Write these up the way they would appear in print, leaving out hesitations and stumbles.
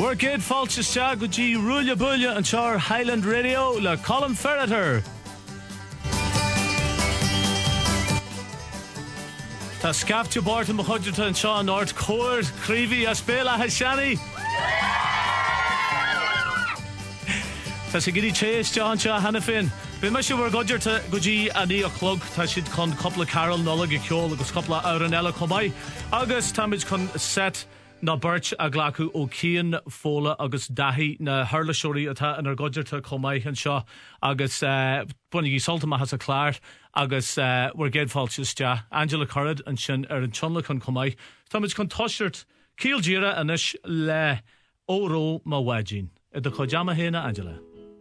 We're good falches cha go G Rulia Bulia and Char Highland Radio la Colin Ferreter. Ta scafte bort and Mahudgerta and Shaw North Court Creevy Aspela Hashani. Ta sigidi chase John Cha Hanafin. Bimashu were Godgerta Guji Ani o'clock ta shid con couple of Carol Nullag Kyol agus couple of Auranella Comai. August Tamage con set na Birch a Glacu O'Kean Fola agus Dahi na Hurlashori ata and our Godgerta Comai and Shaw agus Bunny Saltama has a Clare agus we're ged falches ja Angela Currid and Shin in Chunla con Comai. Tamage con Toshert Keel Jira anish le Oro Mawajin. At the Kojama Hena Angela.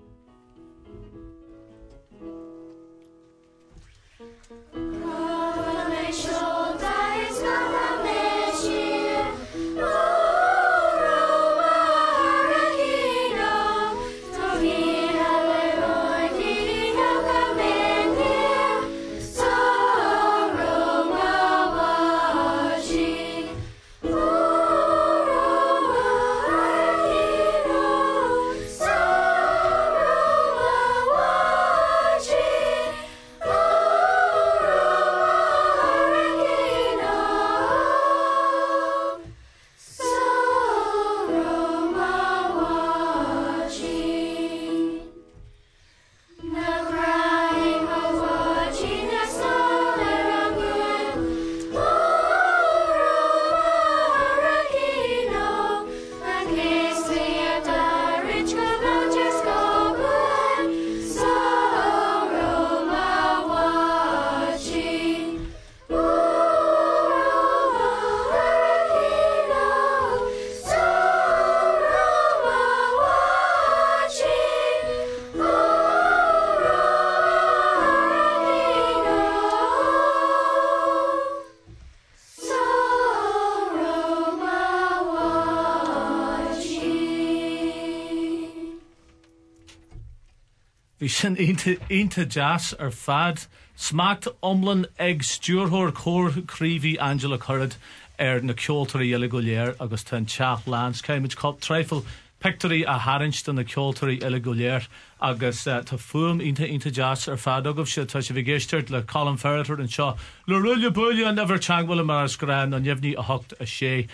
Vi sin into jazz fad smacked Umlin egg stúrthór Cor Creevy Angela Currid na Ceoltarí Ile Golier agus ten chat lands Cambridge Cup trifle Pictory a Harrington na Ceoltarí Ile Golier agus ta fuam into jazz fad agam se ta se vigistert le Colin Ferreter and Shaw le Rulia Bulia never changwell maras gran and yevni a hooked a she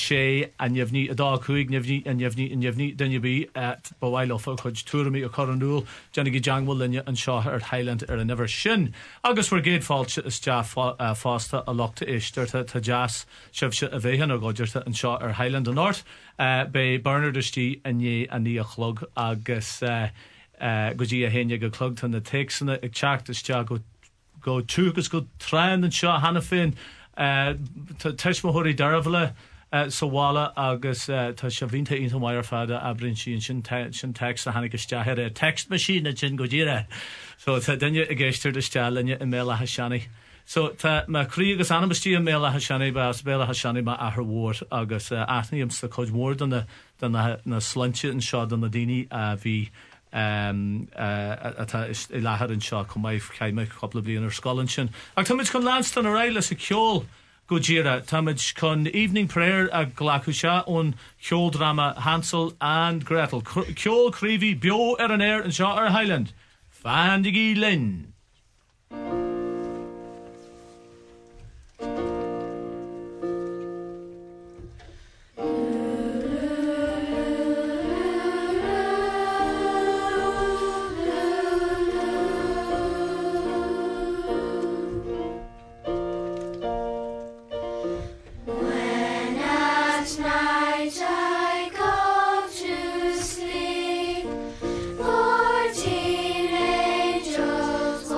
and yevni a dog huig yevni then you be at Bawailo for coach Tourami or Coronul Jenny Jangwell Linya and Shaw at Highland never shin agus we're gate fault is ja fasta a lock to Ishter to jazz shivsha a vehan or Godgerta and Shaw or Highland and North by Bernard Sti and ye and the chlug agus goji a henya go clugged on the takes and it checked is ja go chugus go trend and Shaw Hanafin Tishmahuri Daravla Sawala agus ta shavinta into wire fada abrin shin text a hanig had a text machine at Jin Gojira so then you against the style and you email Hashani so ta ma Krieg is animasti email Hashani bas bela Hashani ma a her ward agus athniums the coach more than the slunch and shot on the dini v lahad and shot come I came a couple of in her Scotland ag tamid con Lanston a rail as a Ceol Gojira tamid con evening prayer a Glakusha on Ceol drama Hansel and Gretel Ceol Creevy Bio an air and Shaw Highland Fandigi Lynn Angels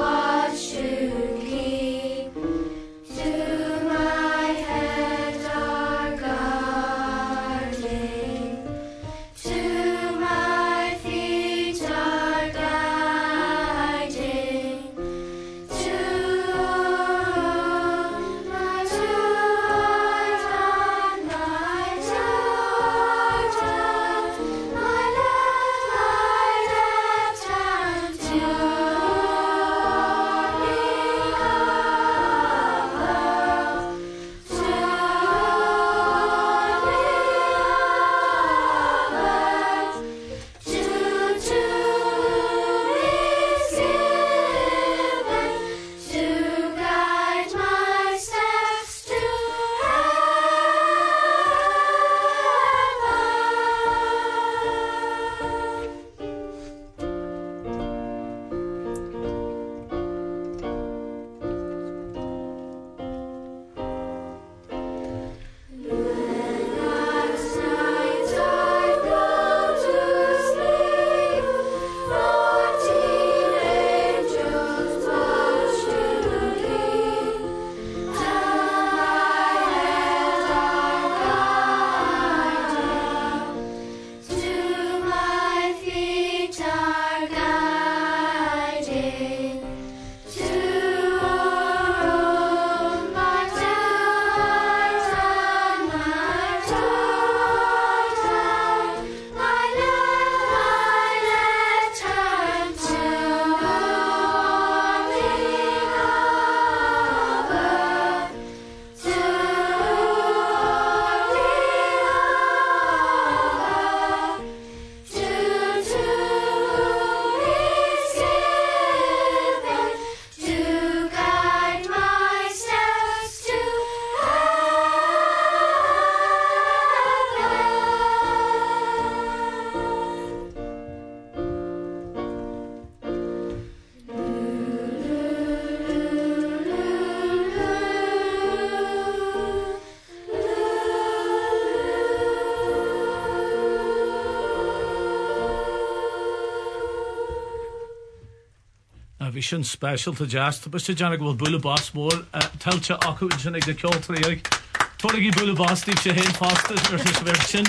Vision special to Jazz. Mr. Janik will bull boss more. Tell you Aku and Janik the Kyoto. Torigi bull boss did you hate faster or his version.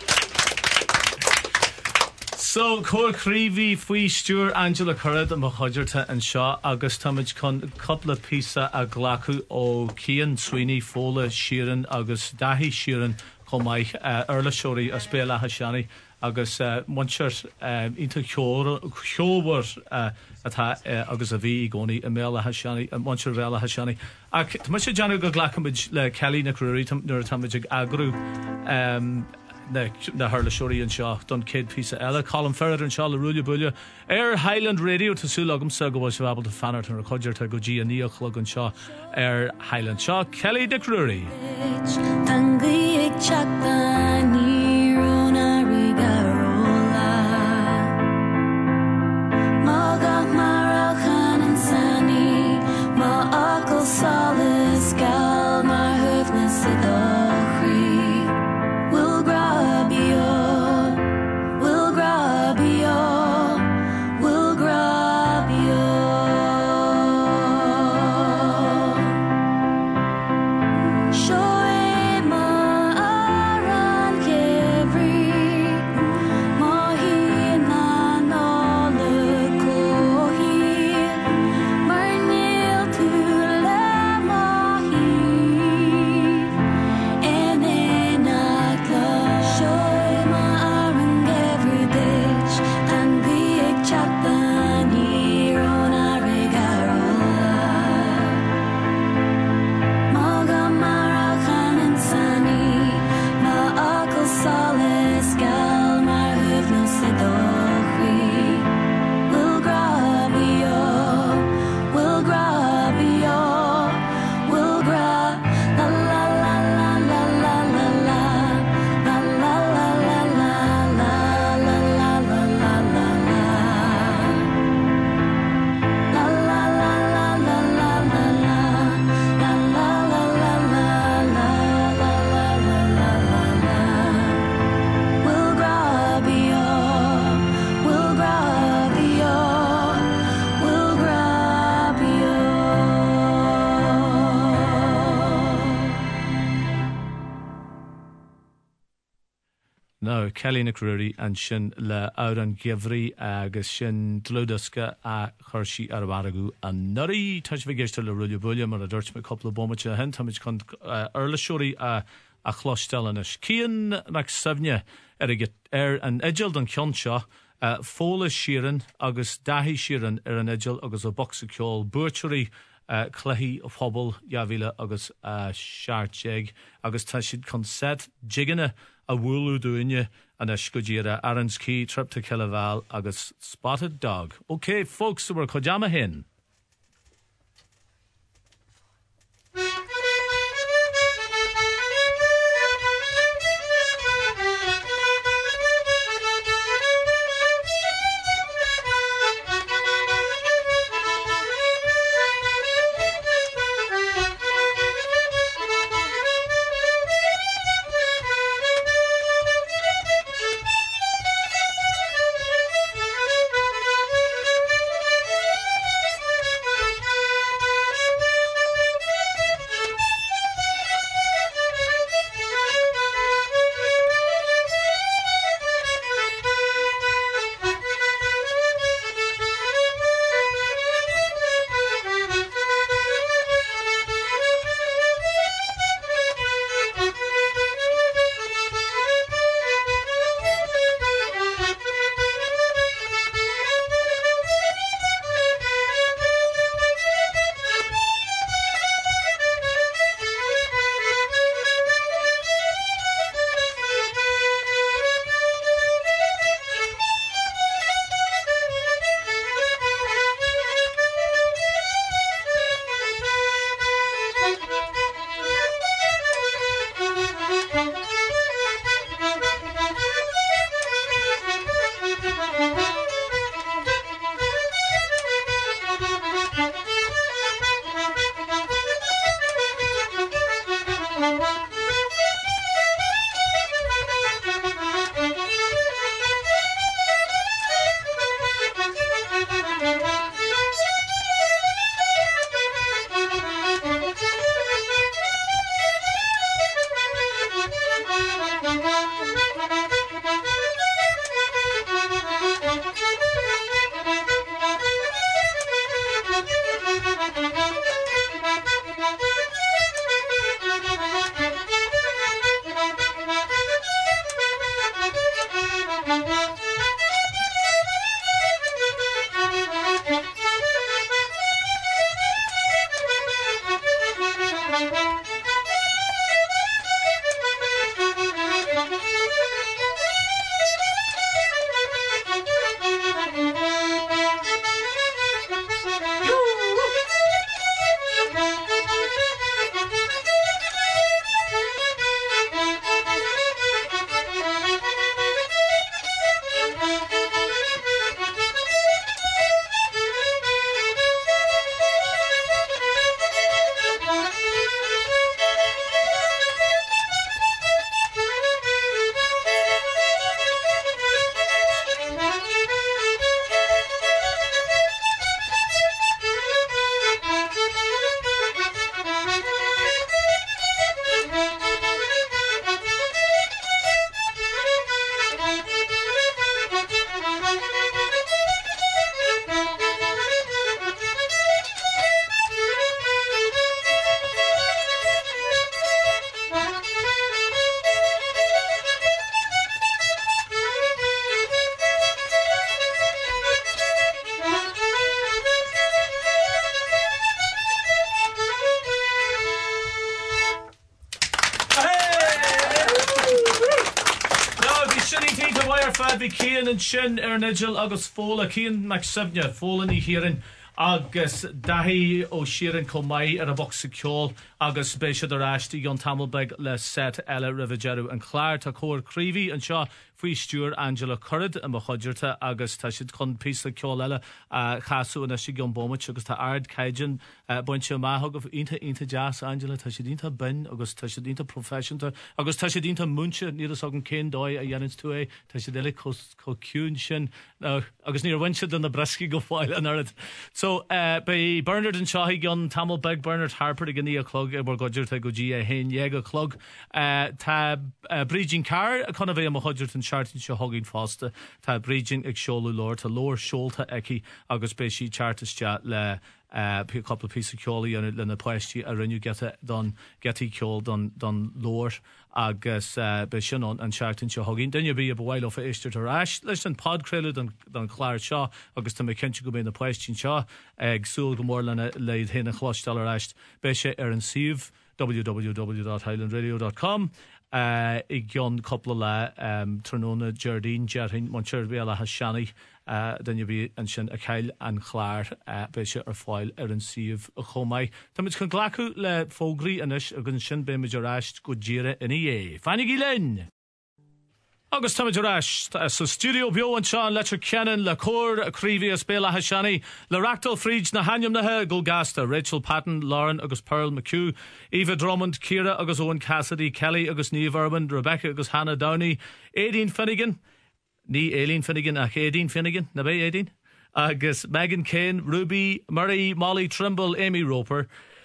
So, Cor Creevy, Fui Stewart, Angela Currid, and Mahodgerta and Shaw, August Tummage Con, couple of pizza, a Glaku, O Kian, Sweeney, Fola, Sheeran, August Dahi Sheeran, Comai, Erla Shori, Aspela Hashani. Agus munchers into Kyower agus a bhí gcónaí a méla Hashani a muncher bhela Hashani ach tá muid sé deanú go ghlacamid le Kelly na Cruirí nuair táid agrú na Harla Shori an seo don céad písa eile Colin Ferrer an seo le rúile buile Highland Radio tású agam sa go bhfuil se bhable fanart an recordjar tá go dí a níochlog an seo Highland seo Kelly na Cruirí Solace gal mar höfnes I dochri Will grabio Shoe ma aran kevri Mohi na no le kohi Marnil tu No, Kelly na Cruirí an sin le Auran Givri agus sin dlúdasca a chuirsí ar bharagú an nurí tuis bhígeiste le rúile buile mar a dúirt me coppla bomate hen táid chun Erla Shori a chlosstellanis. Cian mac savne an edgil don cion seo Fóla Sheeran agus Dahi Sheeran an edgil agus a boxa ceol buirturí Clehi of Hobble, Yavila, agus Shartjeg, agus Tashid Conset, Jigana, a Wulu Duinya, and a Skujira, Aaron's Key, Trip to Killaval, agus Spotted Dog. Okay, folks, so we're Kojama Hin. fad bhí Cian an sin nigel agus fóla Cian McSibne fóla ní hírin agus dahí ó siaran comai ar a box ceol agus béisiad ar áistí Jon Tamelbeg le set eile rivigeru an chláir tá cóir críomhí an seo faoi stúr Angela Currid a mo chuidirta agus tá siad chun písa ceol eile chaú na si Gon Bomit agus tá ard caidian buinte maithag of inta jazz Angela tá siad inta bin agus tá siad inta professionta agus tá siad inta múnse ní as agan cén dói a dhéanans tú é tá siad eile cociún sin agus ní winse den na bresci go fáil an airad. So bei Bernard an Shahi Gon Tamelbeg Bernard Harper a gní a clog e bar godirta go dí a hen a clog tá Brígin Carr a chuna bheith am a chuidirt an chartin se hogin fásta tá Brígin ag seolú lór tá lór seolta eici agus bei sí chartiste le couple piece of ceolaí an lena poisttí a rinne geta don getí ceol don lór agus be sin an seachtain se hogin dunne bí a bhhail of éiste arás leis an podcréile don chláir seo agus tá mé cinnte go bé na poistín seo ag súil go mór lena leid héna chlostal aráist be sé ar an siomh www.highlandradio.com I gionn coppla le Tróna Jardín Jarhin man Seirbhíal a Seannaí dunne bí an sin a ceil an chláir be sé ar fáil ar an siomh a chomáid. Tá muid chun ghlacu le fógraí inis a gunn sin bé meidir ráist go ddíire ina dhé. Fannig í linn! Agus tá meidir ráist sa studio bio an seán letar ceann le cór a críomhí a spéile a Seannaí le Rachtal Fríd na haimnathe go gasta Rachel Patton, Lauren agus Pearl McHugh, Eva Drummond, Ciara agus Owen Cassidy, Kelly agus Niamh Urban, Rebecca agus Hannah Downey, Aideen Finnegan, ní Aileen Finnegan ach Aideen Finnegan, na bé Aideen, agus Megan Kane, Ruby Murray, Molly Trimble, Amy Roper,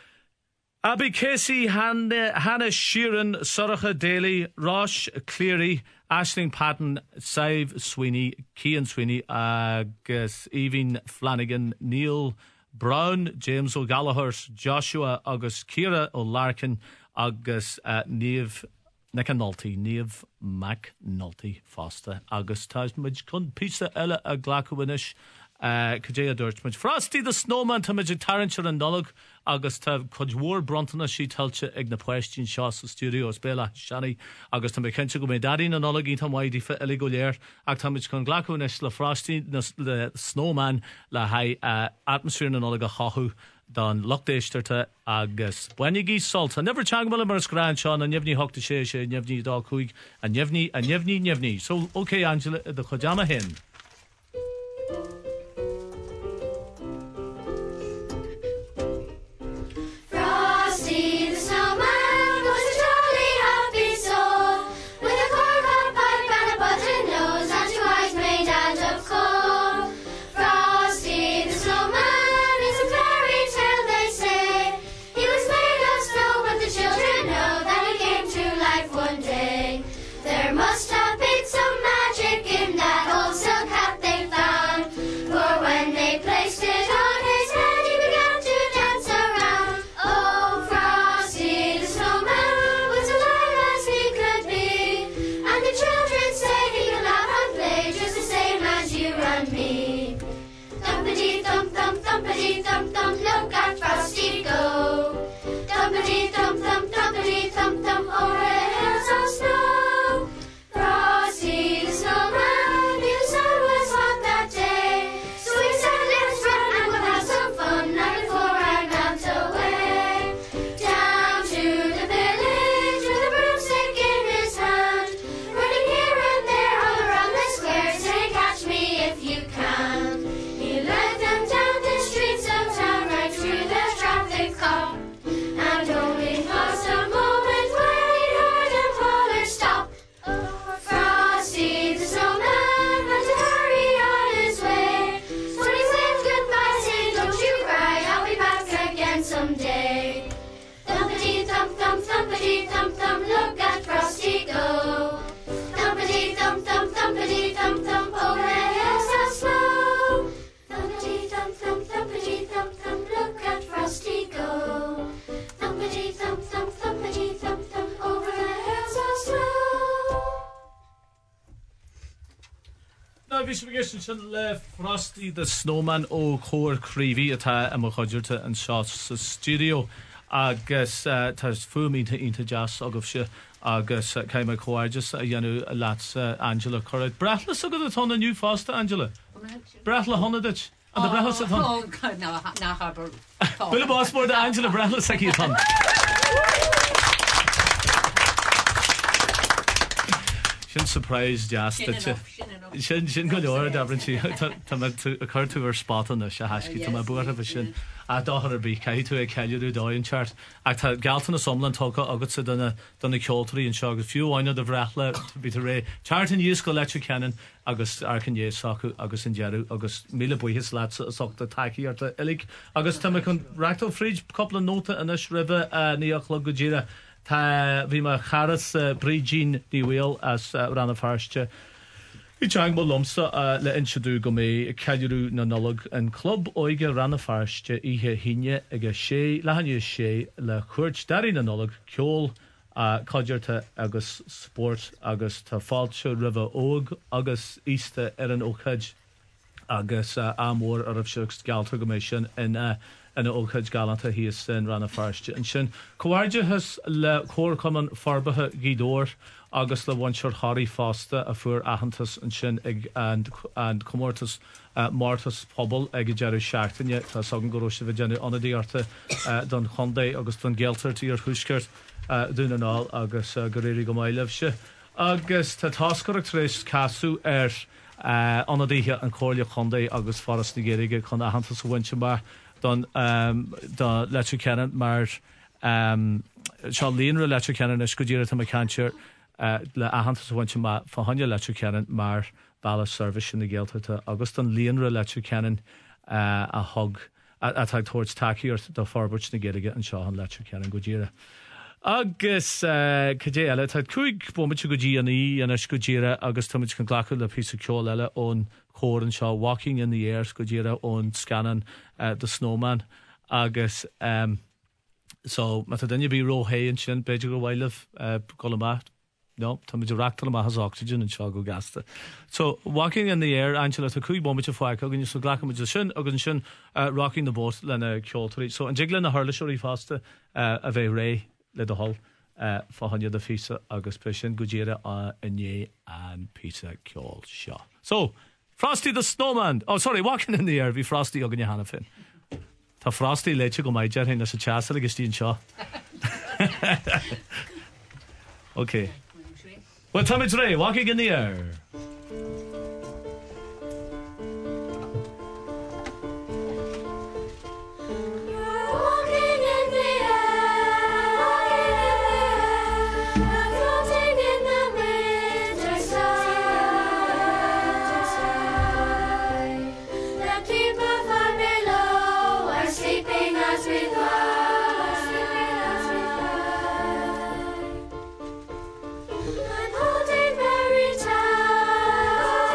Abby Casey, Hannah Sheeran, Sorcha Daly, Rosh Cleary, Aisling Patton, Sive Sweeney, Cian Sweeney, agus Evie Flanagan, Neil Brown, James O'Gallagher, Joshua agus Ciara O'Larkin agus Niamh Niamh McNulty Foster agus táid chun pizza eile a ghlacuhanis Cajé a dúirt muid Frosty the Snowman tá muid tarantir an nolog agus tá chudhór brontana sí tailte ag na poistín seo sa studio spéile Seannaí agus tá mé cinnte go mé darín an nolog í tá maidí fi eile go léir ach tá muid chun ghlacuhanis le Frosty the Snowman le haid atmosfér an nolog a chathú don lochtéisterte agus buinigí solta. Never teagmala mar scrán seán a neamhní hochta sé neamhní dá chuig a neamhní. So, okay, Angela, the chodama hen. Frosty the Snowman was a jolly happy soul, with a corncob pipe and a button nose and 2 eyes made out of coal. Frosty the Snowman is a fairy tale, they say. He was made of snow, but the children know that he came to life one day. There must have been some magic in that old silk hat they found, for when they placed it on his head, he began to dance around. Oh, Frosty the Snowman was alive as he could be, and the children say he can laugh and play just the same as you and me. Thumpity-thump-thump, thumpity-thump-thump, look at Frosty go. Thumpity-thump-thump, thumpity-thump-thump, over the hills of snow. Frosty the Snowman, knew the sun was hot that day, so he said, let's run and we'll have some fun, night before I melt away. Down to the village with a broomstick in his hand, running here and there all around the square, saying, catch me if you can. He led them down the streets of town, right through the traffic cop, and only paused a moment when he heard him holler, stop. Frosty the Snowman had to hurry on his way, so when he waved goodbye, saying, don't you cry, I'll be back again someday. Thumpity-thump-thump, thumpity-thump-thump, look at Frosty go. Thumpity-thump-thump, thumpity-thump-thump, over the hills of snow. Thumpity-thump-thump, thumpity-thump-thump, look at Frosty go. Thumpity-thump-thump, thumpity-thump-thump, over the hills of snow. Na bhí sin le Frosty the Snowman ó chóir críomhí atá am chuidirta an seo sa studio agus tas fumi into jazz aguf se agus caiime choirgus a dhéanú lats Angela Currid. Brethla agad a tonna nniu fásta, Angela? Brethla honadit? An de brethla sa tonna? Na Harbour. Bula básmór de Angela brethla sa í tonna. Sin surprise jazz sin go leor dabrin si a chuir tú ar spátan se heiscí tá buair a sin a dáhar bí cai tú ag ceú dáin teart ag tá galtain na somlan tócha agus sa donna ceoltarí an seo agus fiúháine de bhrethla bí ré teart an díos go leitú cean agus arcin dhéácu agus an dearú agus míle buhis le soachta taíarta ilig agus tá chun reachtal fríd coppla nóta inis ribh níochla go ddíire. Tá bhí mar charas brídín díhil as ranna farste. I teang mo lomsa le inseadú go mé ceú na nolog an club oige ranna farste ihe híine agus sé lehanne sé le chuirt darí na nolog ceol cóidirta agus sport agus tá fáilte ribh óg agus ísta ar an óchaid agus amór ar seach galtar go mé sin in óchaid galanta híos sin ranna farste. An sin cohairde has le chóir cuman farbathe gídóir agus le bhainseir Harry fásta a fuair ahantas an sin and comórtas mártas pobl ag dearú seachtaine tá sagan go roise bh déanú anadíarta don chundaí agus don gealtartaí ar thuisceart dúna ná agus go réirí go maiileh se. Agus tá táscoireacht rééis casú ar anadíthe an cóirle chundaí agus faras na géige chun ahantas a bhainse mar don leitú cean mar seo líonra leitú cean is go ddíire tá cantir le ahananta bhainte fáhanne leitú cean mar bailla service sin na ggéaltarta agus don líonra leitú cean a thug atá tuairt takeíart do farbairt na géige an seo an leitú cean go ddíire. Agus cadé eile tá chuig bombate go dtíanaí an is go ddíire agus tuid chun ghlacha le pí ceol eile ón chóir an seo Walking in the Air go ddíire ón scanan the Snowman agus so má tá daine bí róhéann sin beidir go bhhaileh golamá no tá muidir reachtal amach has oxygen an seo go gasta. So Walking in the Air Angela tá chuig bombate fáic agus so ghlacha muidir sin agus sin rocking the boat lena ceoltarí. So an jiglan na harlaisiúí fásta a bheith ré le do hall fáhanne de fisa agus pe sin go ddíire inné an pizza ceol seo. So Frosty the Snowman. Oh, sorry, Walking in the Air. Bhí Frosty agan na hana fin. Tá Frosty leite go maidir hin na sa teasa agus tíon seo. Okay. Well, Tommy Dre, Walking in the Air. I'm holding very tight.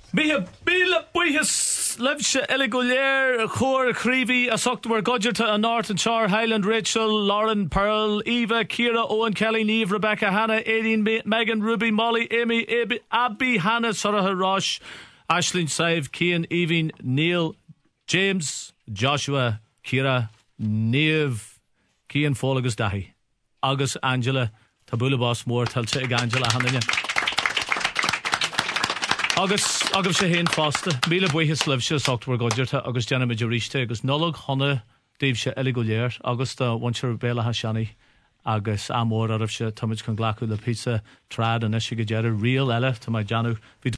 Bíle buchas lebse eligolier chor creevy a October Godgerta and North and Char Highland Rachel Lauren Pearl Eva Kira Owen Kelly Neve Rebecca Hannah Aileen Megan Ruby Molly Amy Abby Hannah Sarah Rosh Aisling Save Cian Evie Neil James Joshua Kira Neve Cian Folagus Dahi August Angela Tabula Boss Moore Telcha Angela Hannah Agus sé héin fásta míle buchas libse October Godgerta agus Jenna Majoriste agus nolog honna Dave se eligolier agus da wancher bela hashani agus amor arab se tamid kan glacu le pizza trad and eshiga jera real ele to my Janu